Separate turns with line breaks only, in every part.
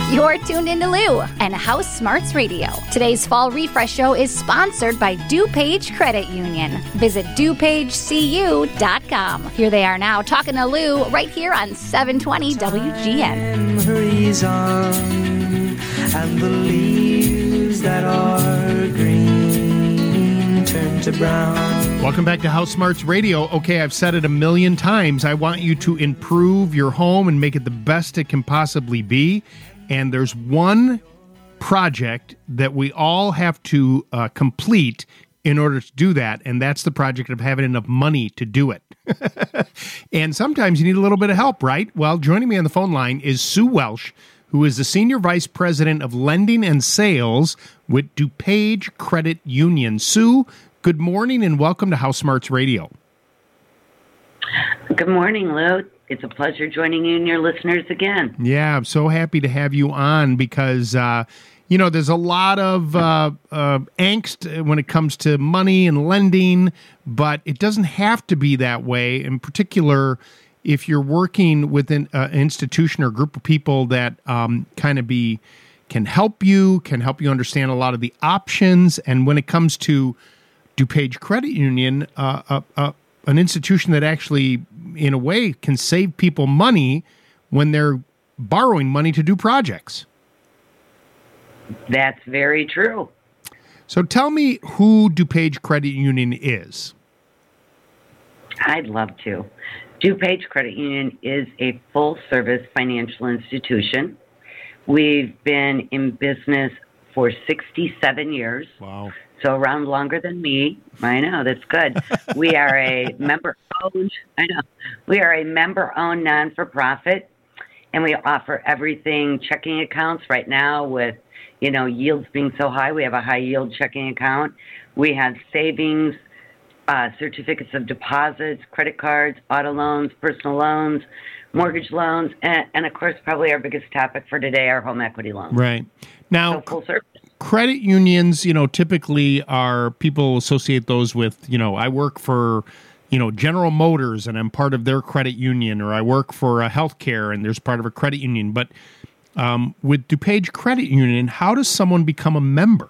You're tuned into Lou and House Smarts Radio. Today's Fall Refresh Show is sponsored by DuPage Credit Union. Visit DuPageCU.com. Here they are now talking to Lou right here on 720 WGN.
Hurries on, and the leaves that are green turn to brown.
Welcome back to House Smarts Radio. Okay, I've said it a million times. I want you to improve your home and make it the best it can possibly be. And there's one project that we all have to complete in order to do that, and that's the project of having enough money to do it. And sometimes you need a little bit of help, right? Well, joining me on the phone line is Sue Welsh, who is the Senior Vice President of Lending and Sales with DuPage Credit Union. Sue, good morning and welcome to House Smarts Radio.
Good morning, Lou. It's a pleasure joining you and your listeners again.
Yeah, I'm so happy to have you on because, there's a lot of angst when it comes to money and lending, but it doesn't have to be that way. In particular, if you're working with an institution or group of people that can help you understand a lot of the options. And when it comes to DuPage Credit Union, an institution that actually, in a way, can save people money when they're borrowing money to do projects.
That's very true.
So tell me who DuPage Credit Union is.
I'd love to. DuPage Credit Union is a full-service financial institution. We've been in business for 67 years.
Wow.
So around longer than me. I know, that's good. We are a member-owned, non-for-profit, and we offer everything checking accounts right now with, yields being so high. We have a high-yield checking account. We have savings, certificates of deposits, credit cards, auto loans, personal loans, mortgage loans, and of course, probably our biggest topic for today, our home equity loans.
Right. Now,
so full service.
Credit unions, typically people associate those with, I work for, General Motors and I'm part of their credit union, or I work for a healthcare and there's part of a credit union. But with DuPage Credit Union, how does someone become a member?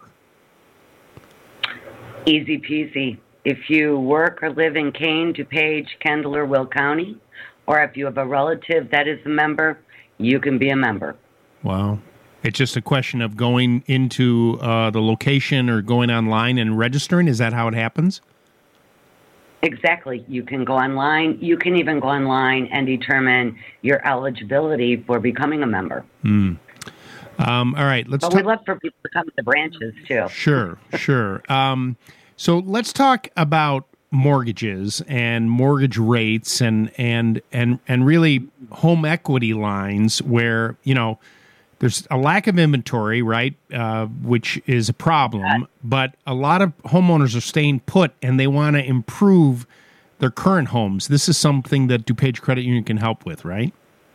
Easy peasy. If you work or live in Kane, DuPage, Kendall, or Will County, or if you have a relative that is a member, you can be a member.
Wow. It's just a question of going into the location or going online and registering? Is that how it happens?
Exactly. You can go online. You can even go online and determine your eligibility for becoming a member.
All right.
But we love for people to come to the branches, too.
Sure. So let's talk about mortgages and mortgage rates and really home equity lines where, there's a lack of inventory, right, which is a problem, but a lot of homeowners are staying put and they want to improve their current homes. This is something that DuPage Credit Union can help with, right?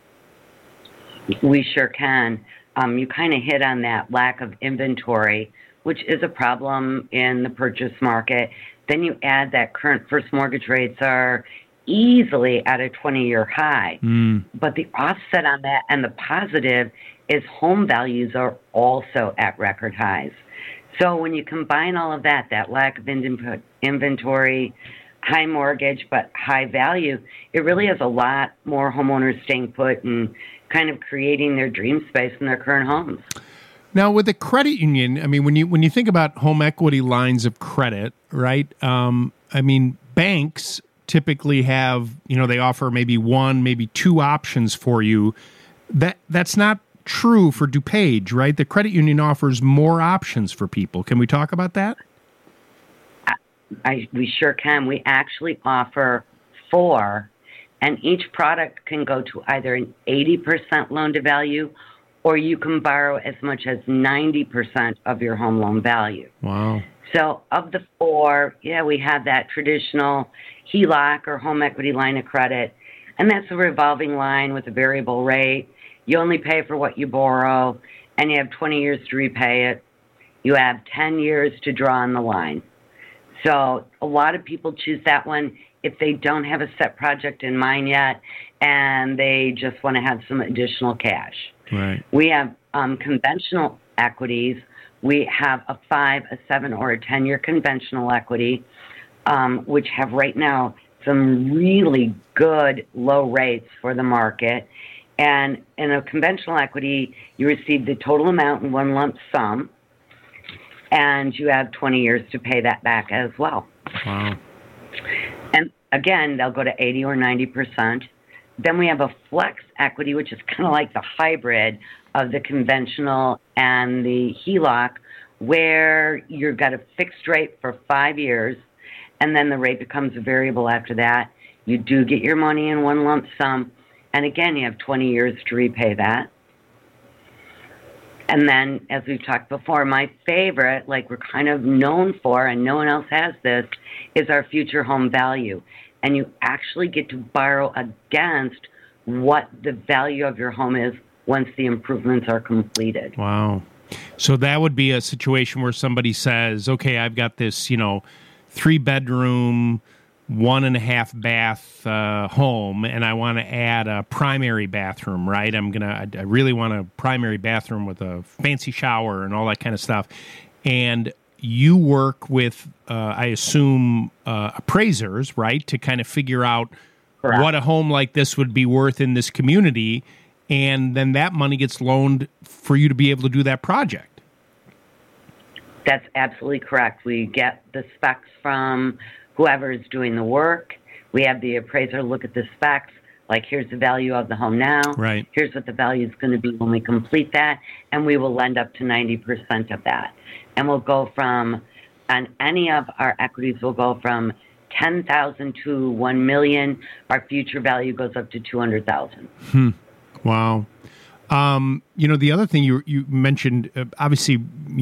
We sure can. You kind of hit on that lack of inventory, which is a problem in the purchase market. Then you add that current first mortgage rates are easily at a 20-year high. But the offset on that and the positive is home values are also at record highs. So when you combine all of that lack of inventory, high mortgage, but high value, it really has a lot more homeowners staying put and kind of creating their dream space in their current homes.
Now, with the credit union, when you think about home equity lines of credit, right? Banks typically have, they offer maybe one, maybe two options for you. That's not true for DuPage, right? The credit union offers more options for people. Can we talk about that?
We sure can. We actually offer 4, and each product can go to either an 80% loan to value, or you can borrow as much as 90% of your home loan value.
Wow.
So of the 4, we have that traditional HELOC or home equity line of credit, and that's a revolving line with a variable rate. You only pay for what you borrow, and you have 20 years to repay it. You have 10 years to draw on the line. So a lot of people choose that one if they don't have a set project in mind yet, and they just want to have some additional cash.
Right.
We have conventional equities, we have a 5, a 7, or a 10-year conventional equity, which have right now some really good low rates for the market. And in a conventional equity, you receive the total amount in one lump sum, and you have 20 years to pay that back as well.
Wow.
And again, they'll go to 80 or 90%. Then we have a flex equity, which is kind of like the hybrid of the conventional and the HELOC, where you've got a fixed rate for 5 years, and then the rate becomes variable after that. You do get your money in one lump sum, and again, you have 20 years to repay that. And then, as we've talked before, my favorite, like we're kind of known for, and no one else has this, is our future home value. And you actually get to borrow against what the value of your home is once the improvements are completed.
Wow. So that would be a situation where somebody says, okay, I've got this, 3-bedroom, 1.5 bath home, and I want to add a primary bathroom, right? I really want a primary bathroom with a fancy shower and all that kind of stuff. And you work with, I assume, appraisers, right, to kind of figure out
Correct.
What a home like this would be worth in this community, and then that money gets loaned for you to be able to do that project.
That's absolutely correct. We get the specs from whoever is doing the work. We have the appraiser look at the specs, like here's the value of the home now.
Right.
Here's what the value is going to be when we complete that, and we will lend up to 90% of that. And we'll go from, on any of our equities, we'll go from $10,000 to $1 million. Our future value goes up to $200,000.
Wow. The other thing you mentioned, obviously,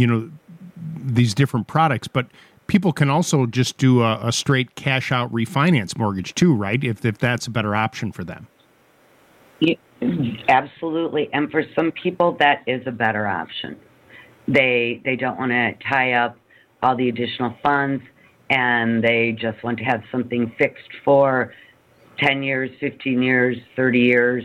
these different products, but people can also just do a straight cash out refinance mortgage too, right? If that's a better option for them.
Yeah, absolutely. And for some people, that is a better option. They don't want to tie up all the additional funds, and they just want to have something fixed for 10 years, 15 years, 30 years.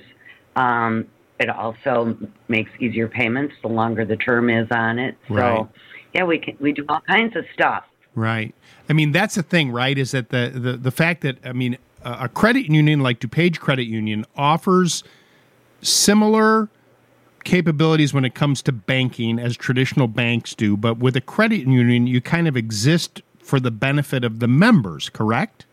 It also makes easier payments the longer the term is on it.
Right.
So, yeah, we do all kinds of stuff.
Right. I mean, that's the thing, right, is that the fact that, a credit union like DuPage Credit Union offers similar capabilities when it comes to banking as traditional banks do, but with a credit union, you kind of exist for the benefit of the members, correct?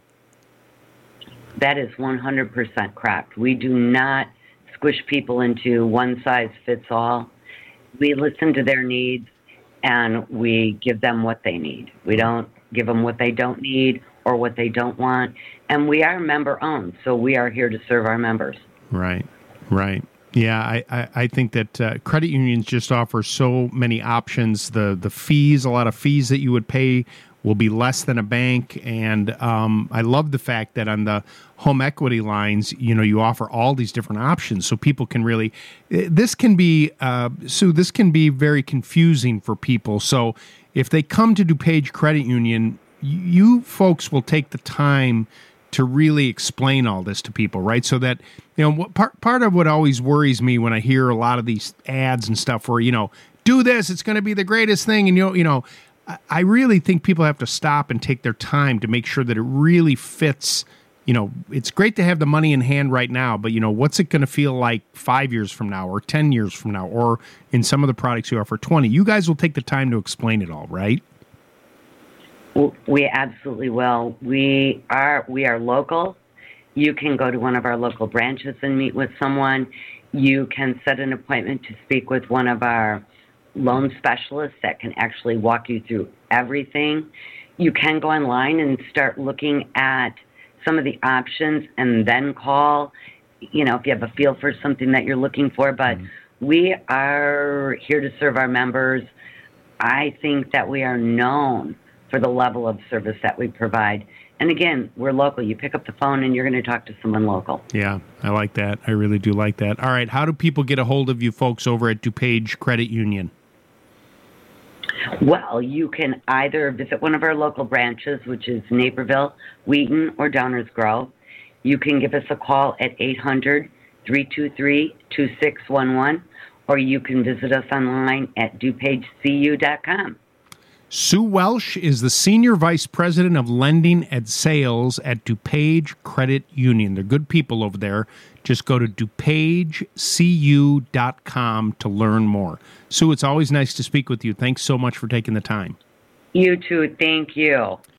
That is 100% correct. We do not squish people into one size fits all. We listen to their needs, and we give them what they need. We don't give them what they don't need or what they don't want. And we are member-owned, so we are here to serve our members.
Right. Yeah, I think that credit unions just offer so many options. The fees, a lot of fees that you would pay will be less than a bank. And I love the fact that on the home equity lines, you offer all these different options. So people can really, this can be very confusing for people. So if they come to DuPage Credit Union, you folks will take the time to really explain all this to people, right? So that, part of what always worries me when I hear a lot of these ads and stuff where, do this, it's going to be the greatest thing. And, I really think people have to stop and take their time to make sure that it really fits. It's great to have the money in hand right now, but, what's it going to feel like 5 years from now or 10 years from now, or in some of the products you offer 20? You guys will take the time to explain it all, right?
We absolutely will. We are local. You can go to one of our local branches and meet with someone. You can set an appointment to speak with one of our loan specialists that can actually walk you through everything. You can go online and start looking at some of the options and then call, if you have a feel for something that you're looking for. But we are here to serve our members. I think that we are known for the level of service that we provide. And again, we're local. You pick up the phone and you're going to talk to someone local.
Yeah, I like that. I really do like that. All right, how do people get a hold of you folks over at DuPage Credit Union?
Well, you can either visit one of our local branches, which is Naperville, Wheaton, or Downers Grove. You can give us a call at 800-323-2611, or you can visit us online at DuPageCU.com.
Sue Welsh is the Senior Vice President of Lending and Sales at DuPage Credit Union. They're good people over there. Just go to DuPageCU.com to learn more. Sue, it's always nice to speak with you. Thanks so much for taking the time.
You too. Thank you.